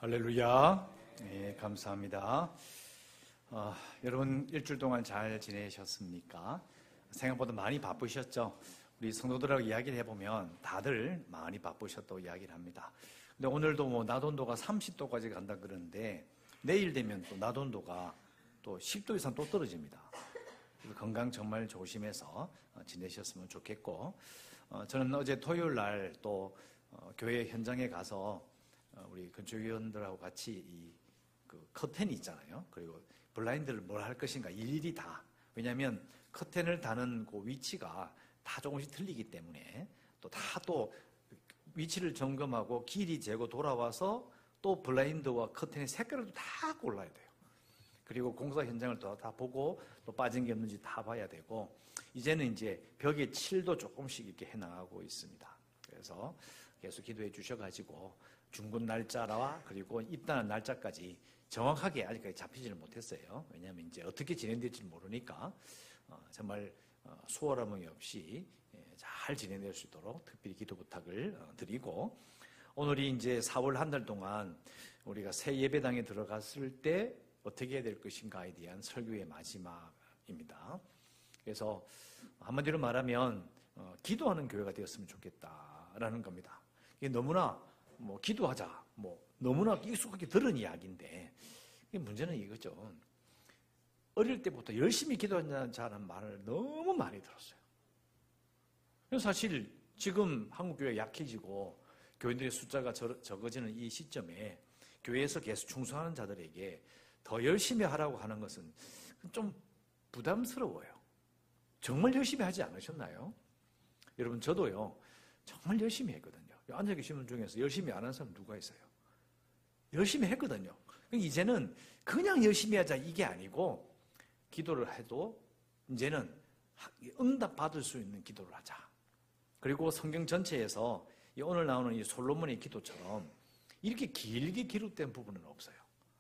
할렐루야. 네, 감사합니다. 여러분 일주일 동안 잘 지내셨습니까? 생각보다 많이 바쁘셨죠? 우리 성도들하고 이야기를 해보면 다들 많이 바쁘셨다고 이야기를 합니다. 근데 오늘도 낮 온도가 30도까지 간다 그러는데 내일 되면 또 낮 온도가 또 10도 이상 또 떨어집니다. 그래서 건강 정말 조심해서 지내셨으면 좋겠고, 저는 어제 토요일 날 또 교회 현장에 가서 우리 건축위원들하고 같이 그 커튼이 있잖아요. 그리고 블라인드를 뭘 할 것인가 일일이 다. 왜냐하면 커튼을 다는 그 위치가 다 조금씩 틀리기 때문에 또 위치를 점검하고 길이 재고 돌아와서 또 블라인드와 커튼의 색깔을 다 골라야 돼요. 그리고 공사 현장을 또 다 보고 또 빠진 게 없는지 다 봐야 되고, 이제는 이제 벽에 칠도 조금씩 이렇게 해나가고 있습니다. 그래서 계속 기도해 주셔가지고 준군 날짜와 그리고 입단한 날짜까지 정확하게 아직까지 잡히지는 못했어요. 왜냐하면 이제 어떻게 진행될지 모르니까 정말 수월함이 없이 잘 진행될 수 있도록 특별히 기도 부탁을 드리고, 오늘이 이제 4월 한 달 동안 우리가 새 예배당에 들어갔을 때 어떻게 해야 될 것인가에 대한 설교의 마지막입니다. 그래서 한마디로 말하면 기도하는 교회가 되었으면 좋겠다라는 겁니다. 이게 너무나 기도하자, 너무나 익숙하게 들은 이야기인데, 문제는 이거죠. 어릴 때부터 열심히 기도하자는 말을 너무 많이 들었어요. 그래서 사실 지금 한국교회가 약해지고 교인들의 숫자가 적어지는 이 시점에 교회에서 계속 충성하는 자들에게 더 열심히 하라고 하는 것은 좀 부담스러워요. 정말 열심히 하지 않으셨나요? 여러분, 저도요, 정말 열심히 했거든요. 앉아 계신 분 중에서 열심히 안 한 사람 누가 있어요? 열심히 했거든요. 이제는 그냥 열심히 하자 이게 아니고, 기도를 해도 이제는 응답 받을 수 있는 기도를 하자. 그리고 성경 전체에서 오늘 나오는 이 솔로몬의 기도처럼 이렇게 길게 기록된 부분은 없어요.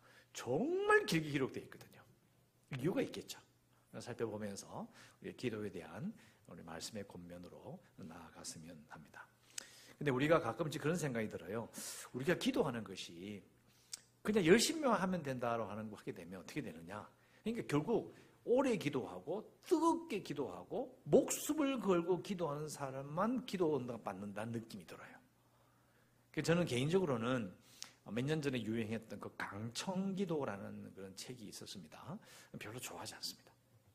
정말 길게 기록되어 있거든요. 이유가 있겠죠. 살펴보면서 우리 기도에 대한 우리 말씀의 권면으로 나아갔으면 합니다. 근데 우리가 가끔씩 그런 생각이 들어요. 우리가 기도하는 것이 그냥 열심히만 하면 된다고 하게 되면 어떻게 되느냐. 그러니까 결국 오래 기도하고 뜨겁게 기도하고 목숨을 걸고 기도하는 사람만 기도 응답 받는다는 느낌이 들어요. 저는 개인적으로는 몇 년 전에 유행했던 그 강청기도라는 그런 책이 있었습니다. 별로 좋아하지 않습니다.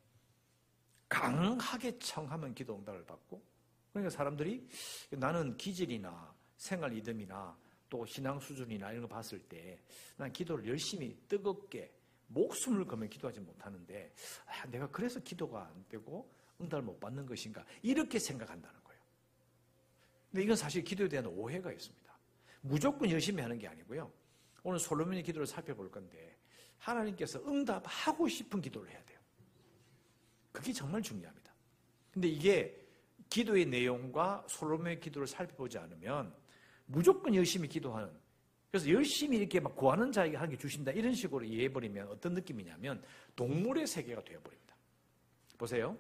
강하게 청하면 기도 응답을 받고, 그러니까 사람들이 나는 기질이나 생활 리듬이나 또 신앙 수준이나 이런 거 봤을 때 난 기도를 열심히 뜨겁게 목숨을 걸면 기도하지 못하는데, 내가 그래서 기도가 안 되고 응답을 못 받는 것인가, 이렇게 생각한다는 거예요. 근데 이건 사실 기도에 대한 오해가 있습니다. 무조건 열심히 하는 게 아니고요. 오늘 솔로몬의 기도를 살펴볼 건데, 하나님께서 응답하고 싶은 기도를 해야 돼요. 그게 정말 중요합니다. 근데 이게 기도의 내용과 솔로몬의 기도를 살펴보지 않으면 무조건 열심히 기도하는, 그래서 열심히 이렇게 막 구하는 자에게 하는 게 주신다, 이런 식으로 이해해버리면 어떤 느낌이냐면 동물의 세계가 되어버립니다. 보세요.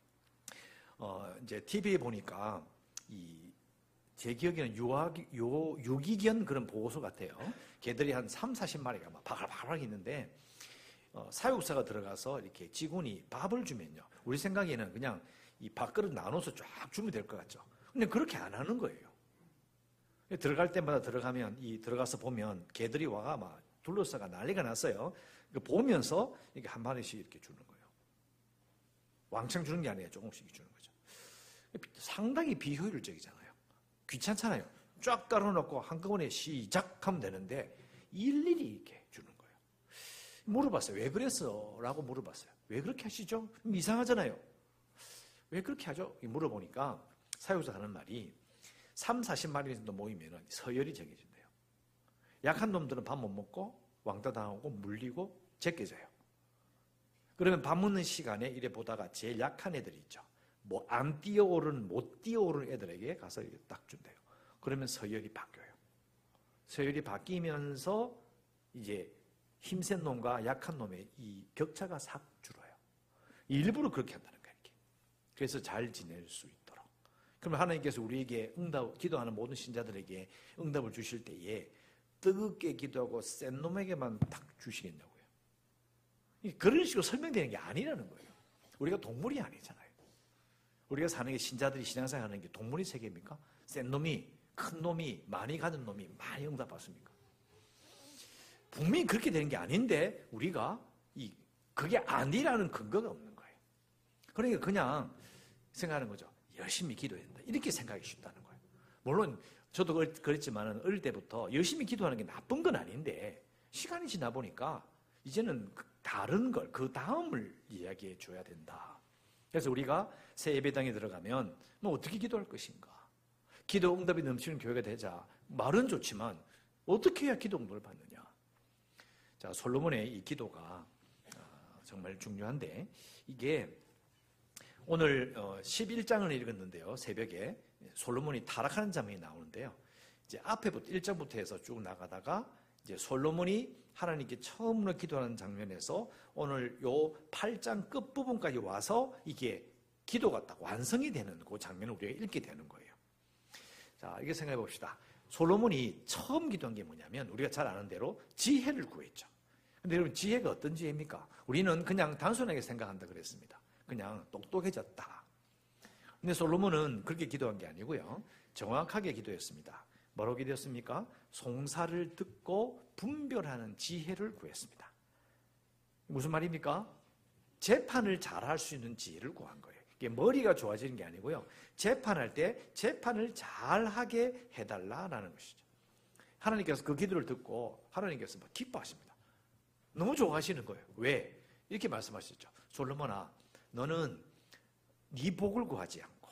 이제 TV에 보니까 제 기억에는 유기견 그런 보고서 같아요. 개들이 한 30-40마리가 막 바글바글 있는데, 사육사가 들어가서 이렇게 직원이 밥을 주면요, 우리 생각에는 그냥 이 밥그릇 나눠서 쫙 주면 될 것 같죠. 근데 그렇게 안 하는 거예요. 들어갈 때마다 들어가서 보면 개들이 와가 막 둘러싸가 난리가 났어요. 보면서 이렇게 한 마리씩 이렇게 주는 거예요. 왕창 주는 게 아니에요. 조금씩 주는 거죠. 상당히 비효율적이잖아요. 귀찮잖아요. 쫙 깔아놓고 한꺼번에 시작하면 되는데 일일이 이렇게 주는 거예요. 물어봤어요. 왜 그랬어? 라고 물어봤어요. 왜 그렇게 하시죠? 이상하잖아요. 왜 그렇게 하죠? 물어보니까 사육자가 하는 말이 30-40마리 정도 모이면 서열이 정해진대요. 약한 놈들은 밥 못 먹고 왕따 당하고 물리고 제껴져요. 그러면 밥 먹는 시간에 이래 보다가 제일 약한 애들이 있죠. 안 뛰어오르는, 못 뛰어오르는 애들에게 가서 이렇게 딱 준대요. 그러면 서열이 바뀌어요. 서열이 바뀌면서 이제 힘센 놈과 약한 놈의 이 격차가 싹 줄어요. 일부러 그렇게 한다는 거예요. 이렇게. 그래서 잘 지낼 수 있도록. 그러면 하나님께서 우리에게 기도하는 모든 신자들에게 응답을 주실 때에 뜨겁게 기도하고 센 놈에게만 탁 주시겠냐고요. 그런 식으로 설명되는 게 아니라는 거예요. 우리가 동물이 아니잖아요. 우리가 사는 게 신자들이 신앙생활 하는 게 동물의 세계입니까? 센 놈이, 큰 놈이, 많이 가진 놈이 많이 응답받습니까? 분명히 그렇게 되는 게 아닌데 우리가 그게 아니라는 근거가 없는 거예요. 그러니까 그냥 생각하는 거죠. 열심히 기도해야 된다. 이렇게 생각하기 쉽다는 거예요. 물론 저도 그랬지만 어릴 때부터 열심히 기도하는 게 나쁜 건 아닌데 시간이 지나 보니까 이제는 다른 걸, 그 다음을 이야기해 줘야 된다. 그래서 우리가 새 예배당에 들어가면 뭐 어떻게 기도할 것인가? 기도 응답이 넘치는 교회가 되자. 말은 좋지만 어떻게 해야 기도 응답을 받느냐? 자, 솔로몬의 이 기도가 정말 중요한데 이게 오늘 11장을 읽었는데요. 새벽에 솔로몬이 타락하는 장면이 나오는데요. 이제 앞에부터 1장부터 해서 쭉 나가다가 이제 솔로몬이 하나님께 처음으로 기도하는 장면에서 오늘 요 8장 끝부분까지 와서 이게 기도가 딱 완성이 되는 그 장면을 우리가 읽게 되는 거예요. 자, 이렇게 생각해 봅시다. 솔로몬이 처음 기도한 게 뭐냐면 우리가 잘 아는 대로 지혜를 구했죠. 근데 여러분 지혜가 어떤 지혜입니까? 우리는 그냥 단순하게 생각한다 그랬습니다. 그냥 똑똑해졌다. 근데 솔로몬은 그렇게 기도한 게 아니고요. 정확하게 기도했습니다. 뭐라고 기도했습니까? 송사를 듣고 분별하는 지혜를 구했습니다. 무슨 말입니까? 재판을 잘할 수 있는 지혜를 구한 거예요. 이게 머리가 좋아지는 게 아니고요. 재판할 때 재판을 잘하게 해달라라는 것이죠. 하나님께서 그 기도를 듣고 하나님께서 막 기뻐하십니다. 너무 좋아하시는 거예요. 왜? 이렇게 말씀하셨죠. 솔로몬아, 너는 네 복을 구하지 않고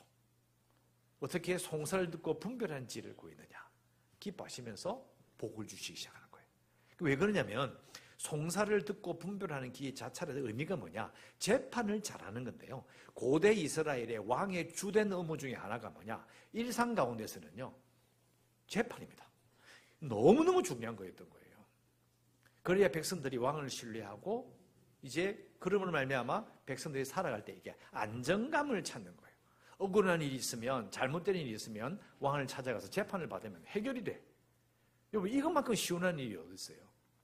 어떻게 송사를 듣고 분별하는 지혜를 구했느냐? 기뻐하시면서 복을 주시기 시작하는 거예요. 왜 그러냐면 송사를 듣고 분별하는 기회 자체의 의미가 뭐냐? 재판을 잘하는 건데요. 고대 이스라엘의 왕의 주된 업무 중에 하나가 뭐냐? 일상 가운데서는요. 재판입니다. 너무너무 중요한 거였던 거예요. 그래야 백성들이 왕을 신뢰하고 이제 그러므로 말미암아 백성들이 살아갈 때 이게 안정감을 찾는 거예요. 억울한 일이 있으면 잘못된 일이 있으면 왕을 찾아가서 재판을 받으면 해결이 돼. 여러분 이것만큼 시원한 일이 어디 있어요?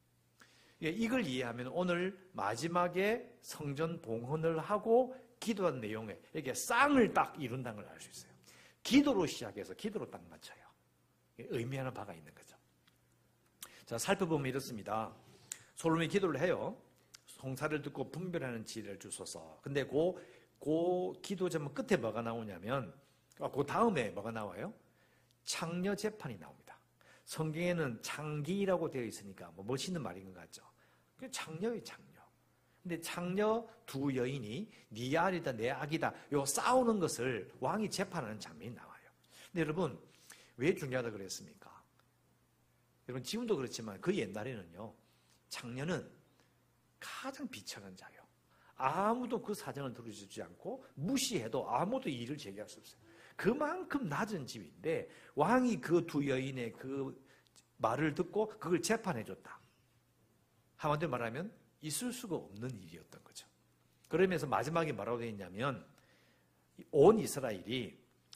이걸 이해하면 오늘 마지막에 성전 봉헌을 하고 기도한 내용에 이렇게 쌍을 딱 이룬다는 걸 알 수 있어요. 기도로 시작해서 기도로 딱 맞춰요. 의미하는 바가 있는 거죠. 자, 살펴보면 이렇습니다. 솔로몬이 기도를 해요. 송사를 듣고 분별하는 지혜를 주소서. 근데 그 기도 제목 끝에 뭐가 나오냐면 그 다음에 뭐가 나와요? 창녀 재판이 나옵니다. 성경에는 창기라고 되어 있으니까 뭐 멋있는 말인 것 같죠. 창녀예요, 창녀. 근데 창녀 두 여인이 네 아이다 내 아기다 요 싸우는 것을 왕이 재판하는 장면이 나와요. 근데 여러분 왜 중요하다 그랬습니까? 여러분 지금도 그렇지만 그 옛날에는요. 창녀는 가장 비천한 자예요. 아무도 그 사정을 들어주지 않고 무시해도 아무도 이의를 제기할 수 없어요. 그만큼 낮은 집인데 왕이 그 두 여인의 그 말을 듣고 그걸 재판해줬다. 한마디로 말하면 있을 수가 없는 일이었던 거죠. 그러면서 마지막에 뭐라고 되어 있냐면 온 이스라엘이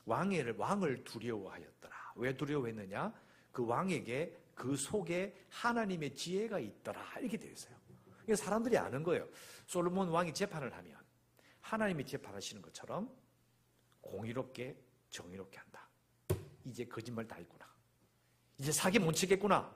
왕을 두려워하였더라. 왜 두려워했느냐? 그 왕에게 그 속에 하나님의 지혜가 있더라. 이렇게 되어 있어요. 그러니까 사람들이 아는 거예요. 솔로몬 왕이 재판을 하면 하나님이 재판하시는 것처럼 공의롭게 정의롭게 한다. 이제 거짓말 다 했구나. 이제 사기 못 치겠구나.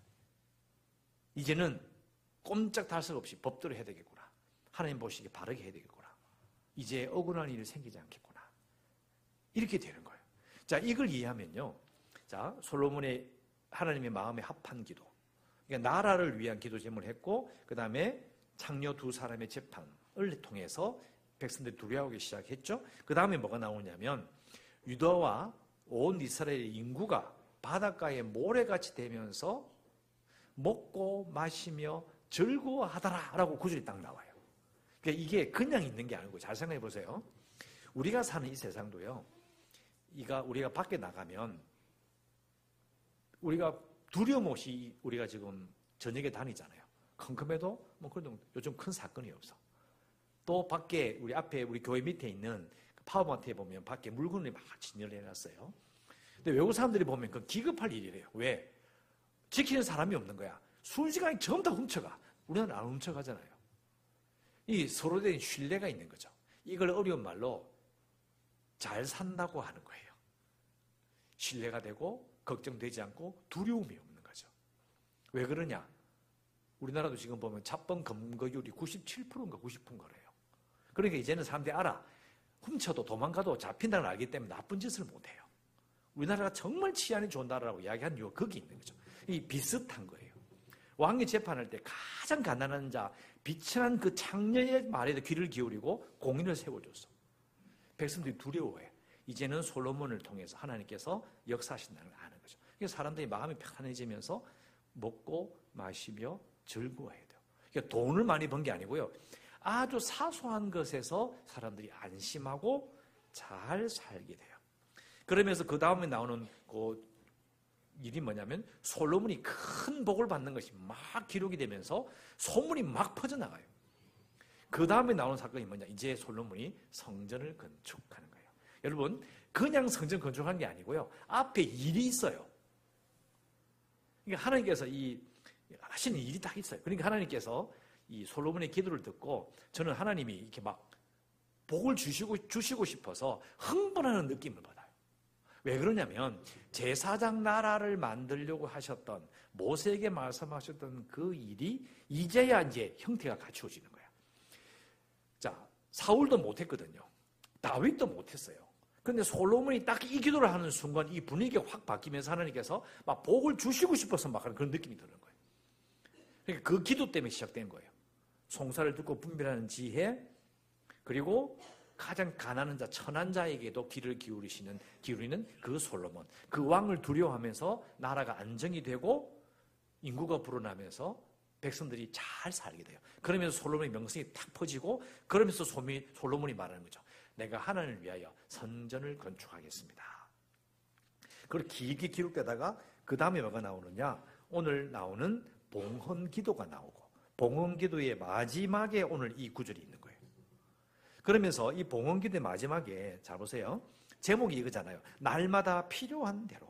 이제는 꼼짝달싹 없이 법대로 해야 되겠구나. 하나님 보시기에 바르게 해야 되겠구나. 이제 억울한 일이 생기지 않겠구나. 이렇게 되는 거예요. 자, 이걸 이해하면요. 자, 솔로몬의 하나님의 마음에 합한 기도. 그러니까 나라를 위한 기도 제목을 했고 그 다음에 창녀 두 사람의 재판을 통해서 백성들이 두려워하기 시작했죠. 그 다음에 뭐가 나오냐면 유다와 온 이스라엘의 인구가 바닷가에 모래같이 되면서 먹고 마시며 즐거워하더라 라고 구절이 딱 나와요. 그러니까 이게 그냥 있는 게 아니고 잘 생각해 보세요. 우리가 사는 이 세상도요. 우리가 밖에 나가면 우리가 두려움 없이 우리가 지금 저녁에 다니잖아요. 컴컴해도 뭐 그래도 요즘 큰 사건이 없어. 또 밖에 우리 앞에 우리 교회 밑에 있는 파워마트에 보면 밖에 물건을 막 진열해 놨어요. 근데 외국 사람들이 보면 그 기급할 일이래요. 왜? 지키는 사람이 없는 거야. 순식간에 전부 다 훔쳐가. 우리는 안 훔쳐가잖아요. 이 서로 된 신뢰가 있는 거죠. 이걸 어려운 말로 잘 산다고 하는 거예요. 신뢰가 되고 걱정되지 않고 두려움이 없는 거죠. 왜 그러냐? 우리나라도 지금 보면 잡범 검거율이 97%인가 90%래요. 그러니까 이제는 사람들이 알아. 훔쳐도 도망가도 잡힌다는 걸 알기 때문에 나쁜 짓을 못해요. 우리나라가 정말 치안이 좋은 나라라고 이야기하는 이유가 거기 있는 거죠. 이 비슷한 거예요. 왕이 재판할 때 가장 가난한 자, 비천한 그 창녀의 말에도 귀를 기울이고 공인을 세워줬어. 백성들이 두려워해. 이제는 솔로몬을 통해서 하나님께서 역사하신다는 걸 아는 거죠. 그래서 사람들이 마음이 편안해지면서 먹고 마시며 즐거워해야 돼요. 그러니까 돈을 많이 번 게 아니고요. 아주 사소한 것에서 사람들이 안심하고 잘 살게 돼요. 그러면서 그 다음에 나오는 그 일이 뭐냐면 솔로몬이 큰 복을 받는 것이 막 기록이 되면서 소문이 막 퍼져나가요. 그 다음에 나오는 사건이 뭐냐? 이제 솔로몬이 성전을 건축하는 거예요. 여러분, 그냥 성전 건축한 게 아니고요. 앞에 일이 있어요. 그러니까 하나님께서 하시는 일이 딱 있어요. 그러니까 하나님께서 이 솔로몬의 기도를 듣고 저는 하나님이 이렇게 막 복을 주시고 싶어서 흥분하는 느낌을 받아요. 왜 그러냐면 제사장 나라를 만들려고 하셨던 모세에게 말씀하셨던 그 일이 이제야 이제 형태가 갖추어지는 거야. 자, 사울도 못했거든요. 다윗도 못했어요. 근데 솔로몬이 딱 이 기도를 하는 순간 이 분위기가 확 바뀌면서 하나님께서 막 복을 주시고 싶어서 막 하는 그런 느낌이 드는 거예요. 그러니까 그 기도 때문에 시작된 거예요. 송사를 듣고 분별하는 지혜, 그리고 가장 가난한 자, 천한 자에게도 귀를 기울이는 그 솔로몬. 그 왕을 두려워하면서 나라가 안정이 되고 인구가 불어나면서 백성들이 잘 살게 돼요. 그러면서 솔로몬의 명성이 탁 퍼지고 그러면서 솔로몬이 말하는 거죠. 내가 하나님을 위하여 성전을 건축하겠습니다. 그걸 길게 기록되다가 그 다음에 뭐가 나오느냐? 오늘 나오는 봉헌 기도가 나오고 봉헌 기도의 마지막에 오늘 이 구절이 있는 거예요. 그러면서 이 봉헌 기도의 마지막에 잘 보세요. 제목이 이거잖아요. 날마다 필요한 대로.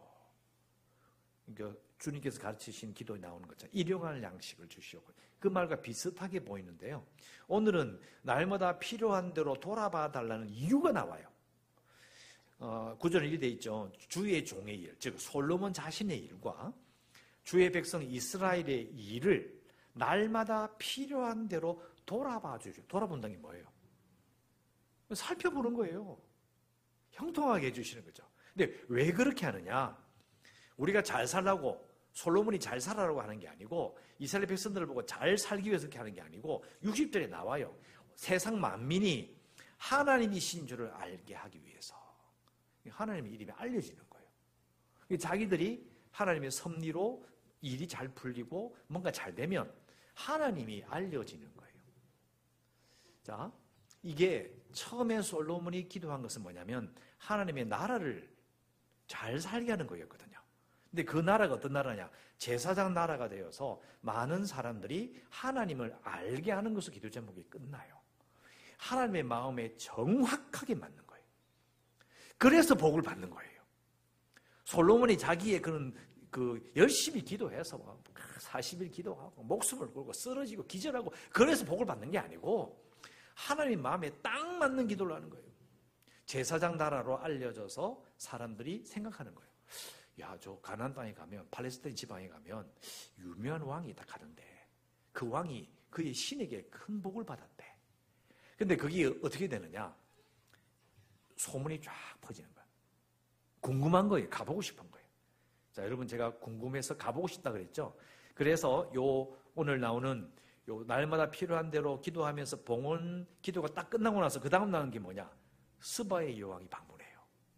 그러니까 주님께서 가르치신 기도에 나오는 거죠. 일용할 양식을 주시옵고. 그 말과 비슷하게 보이는데요. 오늘은 날마다 필요한 대로 돌아봐 달라는 이유가 나와요. 구절은 이렇게 돼 있죠. 주의 종의 일, 즉 솔로몬 자신의 일과 주의 백성 이스라엘의 일을 날마다 필요한 대로 돌아봐 주죠. 돌아본다는 게 뭐예요? 살펴보는 거예요. 형통하게 해주시는 거죠. 근데 왜 그렇게 하느냐? 우리가 잘 살라고, 솔로몬이 잘 살아라고 하는 게 아니고 이스라엘 백성들을 보고 잘 살기 위해서 그렇게 하는 게 아니고 60절에 나와요. 세상 만민이 하나님이신 줄을 알게 하기 위해서. 하나님의 이름이 알려지는 거예요. 자기들이 하나님의 섭리로 일이 잘 풀리고 뭔가 잘 되면 하나님이 알려지는 거예요. 자, 이게 처음에 솔로몬이 기도한 것은 뭐냐면 하나님의 나라를 잘 살게 하는 거였거든요. 근데 그 나라가 어떤 나라냐? 제사장 나라가 되어서 많은 사람들이 하나님을 알게 하는 것으로 기도 제목이 끝나요. 하나님의 마음에 정확하게 맞는 거예요. 그래서 복을 받는 거예요. 솔로몬이 자기의 열심히 기도해서 40일 기도하고 목숨을 걸고 쓰러지고 기절하고 그래서 복을 받는 게 아니고 하나님 마음에 딱 맞는 기도를 하는 거예요. 제사장 나라로 알려져서 사람들이 생각하는 거예요. 야, 저 가나안 땅에 가면, 팔레스타인 지방에 가면 유명한 왕이 딱 가는데 그 왕이 그의 신에게 큰 복을 받았대. 근데 그게 어떻게 되느냐? 소문이 쫙 퍼지는 거야. 궁금한 거예요. 가보고 싶은 거예요. 자, 여러분, 제가 궁금해서 가보고 싶다 그랬죠? 그래서 오늘 나오는 날마다 필요한 대로 기도하면서 봉헌 기도가 딱 끝나고 나서 그 다음 나오는 게 뭐냐? 스바의 여왕이 방문해요.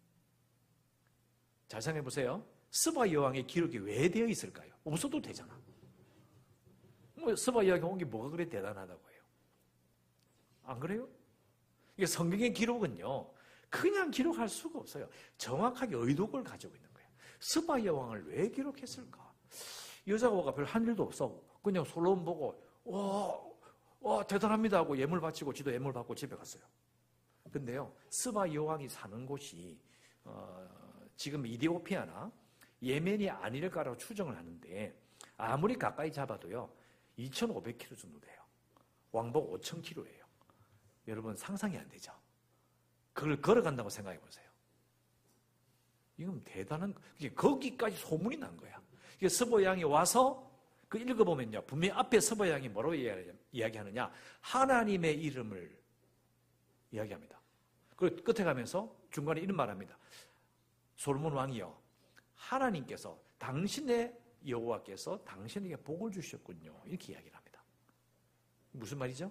잘 생각해 보세요. 스바 여왕의 기록이 왜 되어 있을까요? 없어도 되잖아. 스바 여왕이 온 게 뭐가 그래 대단하다고 해요? 안 그래요? 이게 성경의 기록은요, 그냥 기록할 수가 없어요. 정확하게 의도를 가지고 있는 거예요. 스바 여왕을 왜 기록했을까? 여자가 별 한 일도 없어. 그냥 솔로몬 보고 와 대단합니다 하고 예물 바치고 지도 예물 받고 집에 갔어요. 근데요, 스바 여왕이 사는 곳이 지금 이디오피아나 예멘이 아닐까라고 추정을 하는데 아무리 가까이 잡아도요 2,500km 정도 돼요. 왕복 5,000km예요. 여러분 상상이 안 되죠? 그걸 걸어간다고 생각해 보세요. 이건 대단한, 거기까지 소문이 난 거야. 스보양이 와서 그 읽어보면요. 분명히 앞에 스보양이 뭐라고 이야기하느냐. 하나님의 이름을 이야기합니다. 그리고 끝에 가면서 중간에 이런 말합니다. 솔로몬 왕이요. 하나님께서 당신의 여호와께서 당신에게 복을 주셨군요. 이렇게 이야기를 합니다. 무슨 말이죠?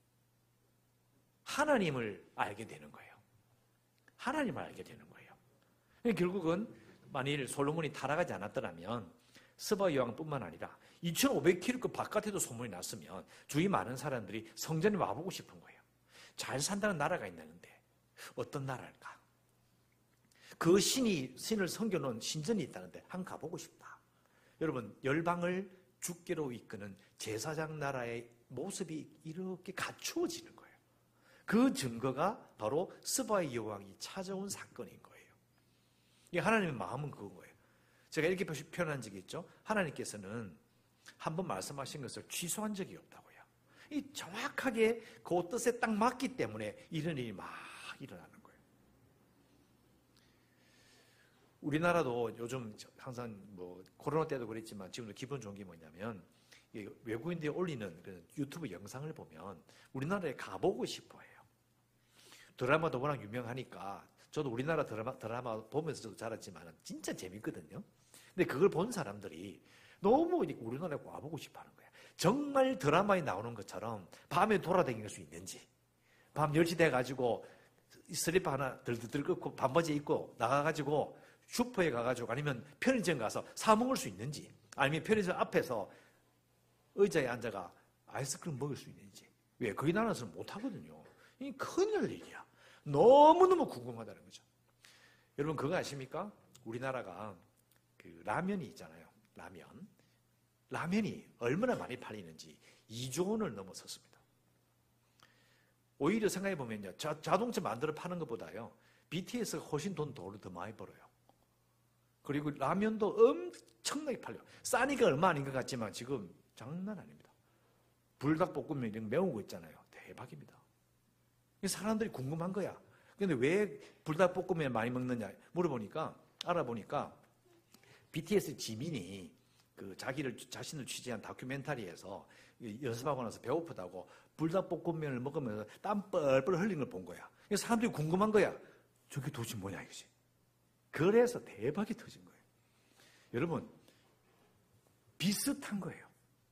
하나님을 알게 되는 거예요. 하나님을 알게 되는 거예요. 결국은 만일 솔로몬이 타락하지 않았더라면 스바 여왕뿐만 아니라 2,500km 바깥에도 소문이 났으면 주위 많은 사람들이 성전에 와보고 싶은 거예요. 잘 산다는 나라가 있는데 어떤 나라일까? 그 신을 섬겨놓은 신전이 있다는데 한번 가보고 싶다. 여러분 열방을 주께로 이끄는 제사장 나라의 모습이 이렇게 갖추어지는 거예요. 그 증거가 바로 스바의 여왕이 찾아온 사건인 거예요. 하나님의 마음은 그건 거예요. 제가 이렇게 표현한 적이 있죠. 하나님께서는 한번 말씀하신 것을 취소한 적이 없다고요. 이 정확하게 그 뜻에 딱 맞기 때문에 이런 일이 막 일어나는 거예요. 우리나라도 요즘 항상 뭐 코로나 때도 그랬지만 지금도 기분 좋은 게 뭐냐면 외국인들이 올리는 그 유튜브 영상을 보면 우리나라에 가보고 싶어해요. 드라마도 워낙 유명하니까 저도 우리나라 드라마 보면서 저도 자랐지만 진짜 재밌거든요. 근데 그걸 본 사람들이 너무 우리나라에 와보고 싶어 하는 거야. 정말 드라마에 나오는 것처럼 밤에 돌아다닐 수 있는지, 밤 10시 돼가지고 슬리퍼 하나 들들 긋고 반바지 입고 나가가지고 슈퍼에 가가지고 아니면 편의점 가서 사 먹을 수 있는지, 아니면 편의점 앞에서 의자에 앉아가 아이스크림 먹을 수 있는지. 왜? 거기 나라에서는 못하거든요. 이게 큰일 날 일이야. 너무너무 궁금하다는 거죠. 여러분 그거 아십니까? 우리나라가 그 라면이 있잖아요. 라면이 얼마나 많이 팔리는지 2조 원을 넘어섰습니다. 오히려 생각해 보면요, 자동차 만들어 파는 것보다요 BTS가 훨씬 돈 더 많이 벌어요. 그리고 라면도 엄청나게 팔려요. 싸니까 얼마 아닌 것 같지만 지금 장난 아닙니다. 불닭볶음면 이런 매운 거 있잖아요. 대박입니다. 사람들이 궁금한 거야. 근데 왜 불닭볶음면 많이 먹느냐 물어보니까, 알아보니까 BTS 지민이 그 자신을 취재한 다큐멘터리에서 연습하고 나서 배고프다고 불닭볶음면을 먹으면서 땀 뻘뻘 흘린 걸 본 거야. 그래서 사람들이 궁금한 거야. 저게 도대체 뭐냐 이거지. 그래서 대박이 터진 거예요. 여러분 비슷한 거예요.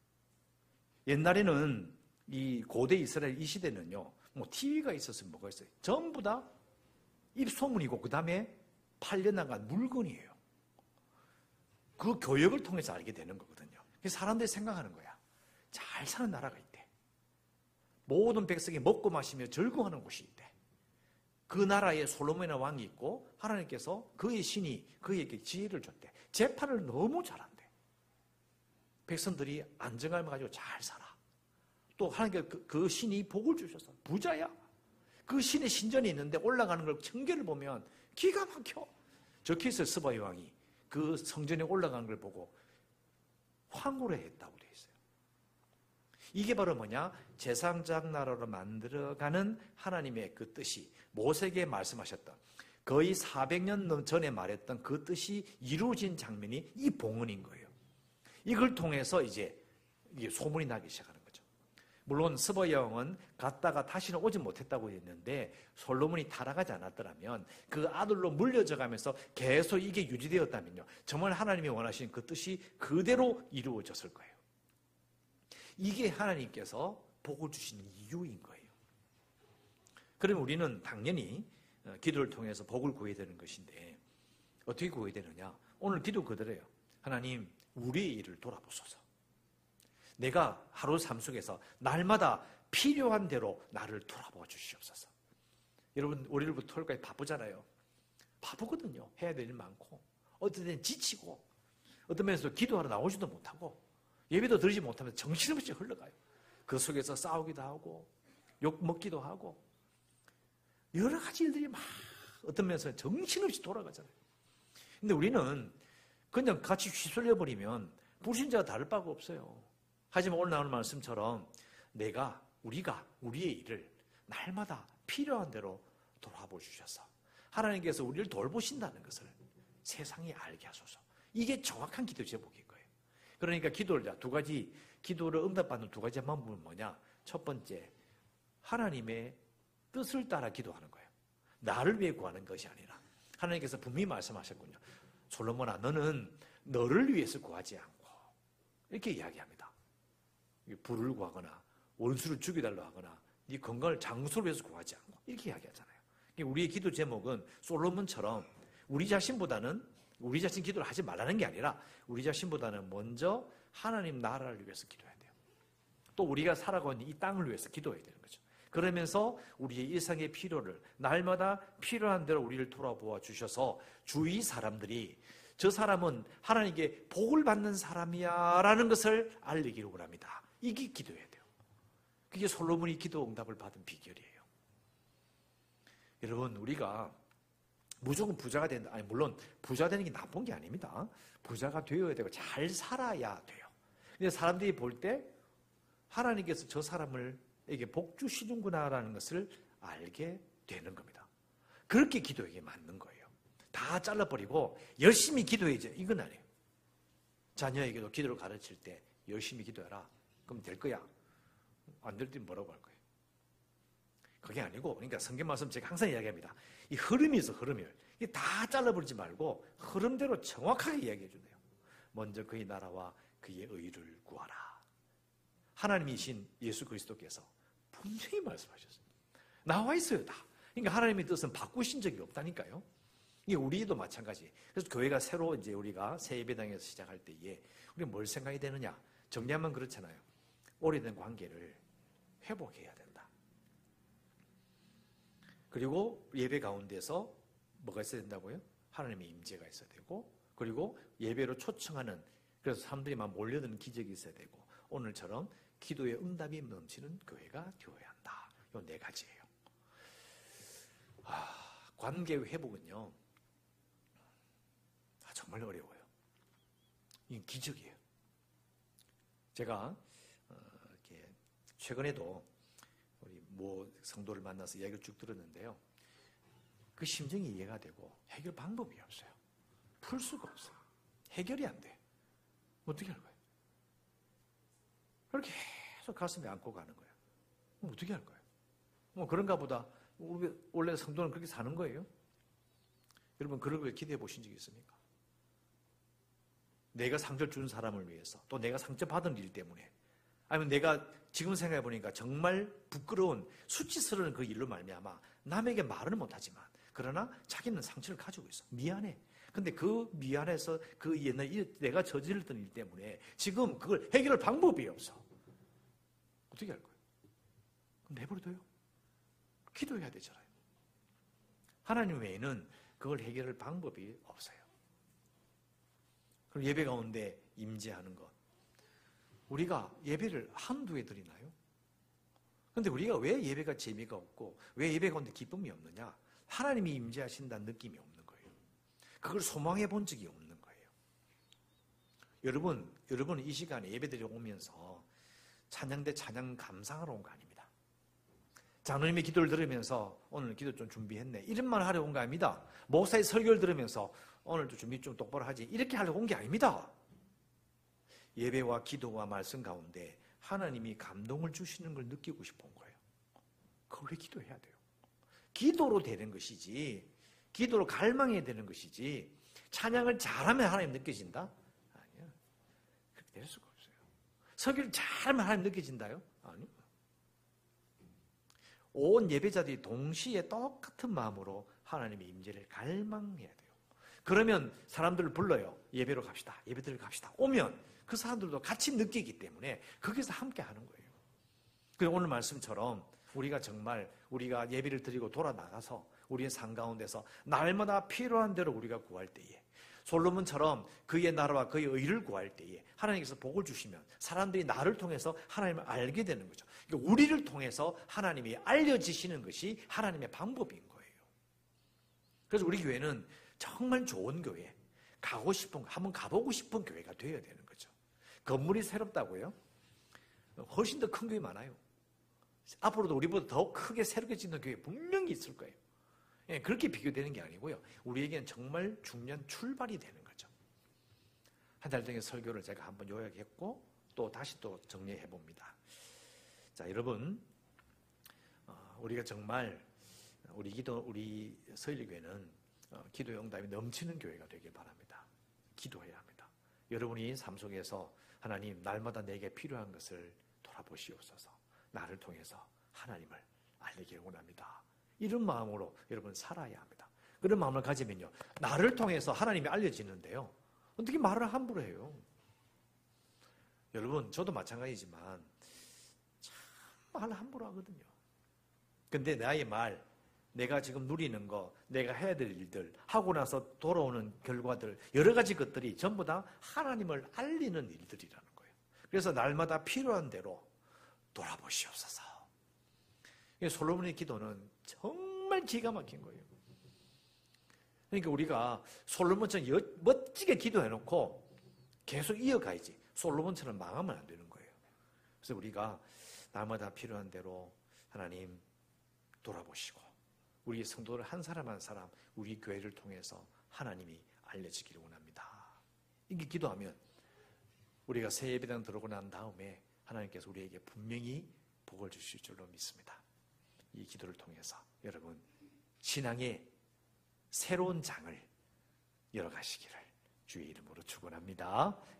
옛날에는 이 고대 이스라엘 이 시대는요, 뭐 TV가 있었으면 뭐가 있어요. 전부 다 입소문이고 그 다음에 팔려나간 물건이에요. 그 교역을 통해서 알게 되는 거거든요. 그래서 사람들이 생각하는 거야. 잘 사는 나라가 있대. 모든 백성이 먹고 마시며 즐거워하는 곳이 있대. 그 나라에 솔로몬의 왕이 있고 하나님께서 그의 신이 그에게 지혜를 줬대. 재판을 너무 잘한대. 백성들이 안정감을 가지고 잘 살아. 또 하나님께 그 신이 복을 주셔서 부자야. 그 신의 신전이 있는데 올라가는 걸 청계를 보면 기가 막혀. 적혀있어요. 스바 여왕이 그 성전에 올라가는 걸 보고 황홀해 했다고 되어 있어요. 이게 바로 뭐냐? 제사장 나라로 만들어가는 하나님의 그 뜻이 모세에게 말씀하셨던 거의 400년 전에 말했던 그 뜻이 이루어진 장면이 이 봉헌인 거예요. 이걸 통해서 이제 이게 소문이 나기 시작하는 거죠. 물론 스바 여왕은 갔다가 다시는 오지 못했다고 했는데 솔로몬이 타락하지 않았더라면 그 아들로 물려져 가면서 계속 이게 유지되었다면요, 정말 하나님이 원하시는 그 뜻이 그대로 이루어졌을 거예요. 이게 하나님께서 복을 주시는 이유인 거예요. 그럼 우리는 당연히 기도를 통해서 복을 구해야 되는 것인데 어떻게 구해야 되느냐? 오늘 기도 그대로예요. 하나님, 우리의 일을 돌아보소서. 내가 하루 삶 속에서 날마다 필요한 대로 나를 돌아보아 주시옵소서. 여러분, 월요일부터 토요일까지 바쁘잖아요. 바쁘거든요. 해야 될 일 많고, 어떤 때는 지치고, 어떤 면에서 기도하러 나오지도 못하고, 예배도 드리지 못하면서 정신없이 흘러가요. 그 속에서 싸우기도 하고, 욕 먹기도 하고, 여러 가지 일들이 막 어떤 면에서 정신없이 돌아가잖아요. 근데 우리는 그냥 같이 휘둘려 버리면 불신자가 다를 바가 없어요. 하지만 오늘 나오는 말씀처럼 우리가 우리의 일을 날마다 필요한 대로 돌아보셔서 하나님께서 우리를 돌보신다는 것을 세상이 알게 하소서. 이게 정확한 기도 제목인 거예요. 그러니까 두 가지 기도를 응답받는 두 가지 방법은 뭐냐? 첫 번째, 하나님의 뜻을 따라 기도하는 거예요. 나를 위해 구하는 것이 아니라 하나님께서 분명히 말씀하셨군요. 솔로몬아, 너는 너를 위해서 구하지 않고 이렇게 이야기합니다. 부를 구하거나 원수를 죽여달라고 하거나 네 건강을 장수를 위해서 구하지 않고 이렇게 이야기하잖아요. 우리의 기도 제목은 솔로몬처럼 우리 자신 기도를 하지 말라는 게 아니라 우리 자신보다는 먼저 하나님 나라를 위해서 기도해야 돼요. 또 우리가 살아가고 있는 이 땅을 위해서 기도해야 되는 거죠. 그러면서 우리의 일상의 필요를 날마다 필요한 대로 우리를 돌아보아 주셔서 주위 사람들이 저 사람은 하나님께 복을 받는 사람이야 라는 것을 알리기를 원합니다. 이게 기도해야 돼요. 그게 솔로몬이 기도 응답을 받은 비결이에요. 여러분, 우리가 무조건 부자가 된다. 아니, 물론 부자 되는 게 나쁜 게 아닙니다. 부자가 되어야 되고 잘 살아야 돼요. 근데 사람들이 볼 때 하나님께서 저 사람에게 복 주시는구나라는 것을 알게 되는 겁니다. 그렇게 기도에게 맞는 거예요. 다 잘라버리고 열심히 기도해야죠. 이건 아니에요. 자녀에게도 기도를 가르칠 때 열심히 기도해라. 그럼 될 거야. 안 될 때 뭐라고 할 거예요? 그게 아니고, 그러니까 성경 말씀 제가 항상 이야기합니다. 이 흐름이 있어, 흐름을. 이게 다 잘라버리지 말고 흐름대로 정확하게 이야기해 주네요. 먼저 그의 나라와 그의 의를 구하라. 하나님이신 예수 그리스도께서 분명히 말씀하셨어요. 나와 있어요, 다. 그러니까 하나님의 뜻은 바꾸신 적이 없다니까요. 이게 우리도 마찬가지. 그래서 교회가 새로 이제 우리가 새 예배당에서 시작할 때에 우리가 뭘 생각이 되느냐? 정리하면 그렇잖아요. 오래된 관계를 회복해야 된다. 그리고 예배 가운데서 뭐가 있어야 된다고요? 하나님의 임재가 있어야 되고, 그리고 예배로 초청하는, 그래서 사람들이 막 몰려드는 기적이 있어야 되고, 오늘처럼 기도의 응답이 넘치는 교회가 되어야 한다. 이 네 가지예요. 관계의 회복은요, 정말 어려워요. 이건 기적이에요. 제가 이렇게 최근에도 우리 모 성도를 만나서 이야기를 쭉 들었는데요. 그 심정이 이해가 되고 해결 방법이 없어요. 풀 수가 없어요. 해결이 안 돼. 어떻게 할 거예요? 그렇게 계속 가슴에 안고 가는 거예요. 어떻게 할 거예요? 그런가 보다. 원래 성도는 그렇게 사는 거예요? 여러분, 그런 걸 기대해 보신 적이 있습니까? 내가 상처를 준 사람을 위해서, 또 내가 상처받은 일 때문에, 아니면 내가 지금 생각해 보니까 정말 부끄러운 수치스러운 그 일로 말미암아 남에게 말은 못하지만 그러나 자기는 상처를 가지고 있어. 미안해. 근데 그 미안해서 그 옛날 내가 저질렀던 일 때문에 지금 그걸 해결할 방법이 없어. 어떻게 할 거예요? 그럼 내버려둬요. 기도해야 되잖아요. 하나님 외에는 그걸 해결할 방법이 없어요. 그럼 예배 가운데 임재하는 것. 우리가 예배를 한두 해 드리나요? 그런데 우리가 왜 예배가 재미가 없고 왜 예배 가운데 기쁨이 없느냐? 하나님이 임재하신다는 느낌이 없는 거예요. 그걸 소망해 본 적이 없는 거예요. 여러분은 이 시간에 예배드리러 오면서 찬양대 찬양 감상하러 온 거 아닙니다. 장로님의 기도를 들으면서 오늘 기도 좀 준비했네, 이런 말 하러 온 거 아닙니다. 목사의 설교를 들으면서 오늘도 준비 좀 똑바로 하지, 이렇게 하려고 온 게 아닙니다. 예배와 기도와 말씀 가운데 하나님이 감동을 주시는 걸 느끼고 싶어 온 거예요. 그걸 왜 기도해야 돼요? 기도로 되는 것이지, 기도로 갈망해야 되는 것이지, 찬양을 잘하면 하나님 느껴진다? 아니요. 그렇게 될 수가 없어요. 설교를 잘하면 하나님 느껴진다요? 아니요. 온 예배자들이 동시에 똑같은 마음으로 하나님의 임재를 갈망해야 돼요. 그러면 사람들을 불러요. 예배로 갑시다. 예배드리러 갑시다. 오면 그 사람들도 같이 느끼기 때문에 거기서 함께 하는 거예요. 그리고 오늘 말씀처럼 우리가 정말 우리가 예배를 드리고 돌아 나가서 우리의 삶 가운데서 날마다 필요한 대로 우리가 구할 때에, 솔로몬처럼 그의 나라와 그의 의를 구할 때에 하나님께서 복을 주시면 사람들이 나를 통해서 하나님을 알게 되는 거죠. 그러니까 우리를 통해서 하나님이 알려지시는 것이 하나님의 방법인 거예요. 그래서 우리 교회는 정말 좋은 교회, 가고 싶은, 한번 가보고 싶은 교회가 되어야 되는 거죠. 건물이 새롭다고요? 훨씬 더 큰 교회 많아요. 앞으로도 우리보다 더 크게 새롭게 짓는 교회 분명히 있을 거예요. 예, 그렇게 비교되는 게 아니고요. 우리에게는 정말 중요한 출발이 되는 거죠. 한 달 동안 설교를 제가 한번 요약했고 또 다시 또 정리해 봅니다. 자, 여러분, 우리가 정말 우리 서일교회는 기도 응답이 넘치는 교회가 되길 바랍니다. 기도해야 합니다. 여러분이 삶 속에서 하나님 날마다 내게 필요한 것을 돌아보시옵소서. 나를 통해서 하나님을 알리기를 원합니다. 이런 마음으로 여러분 살아야 합니다. 그런 마음을 가지면요, 나를 통해서 하나님이 알려지는데요, 어떻게 말을 함부로 해요? 여러분, 저도 마찬가지지만 참 말 함부로 하거든요. 근데 나의 말, 내가 지금 누리는 거, 내가 해야 될 일들, 하고 나서 돌아오는 결과들, 여러 가지 것들이 전부 다 하나님을 알리는 일들이라는 거예요. 그래서 날마다 필요한 대로 돌아보시옵소서. 솔로몬의 기도는 정말 기가 막힌 거예요. 그러니까 우리가 솔로몬처럼 멋지게 기도해놓고 계속 이어가야지. 솔로몬처럼 망하면 안 되는 거예요. 그래서 우리가 날마다 필요한 대로 하나님 돌아보시고 우리 성도들 한 사람 한 사람 우리 교회를 통해서 하나님이 알려지기를 원합니다. 이렇게 기도하면 우리가 새 예배당 들어오고 난 다음에 하나님께서 우리에게 분명히 복을 주실 줄로 믿습니다. 이 기도를 통해서 여러분 신앙의 새로운 장을 열어가시기를 주의 이름으로 축원합니다.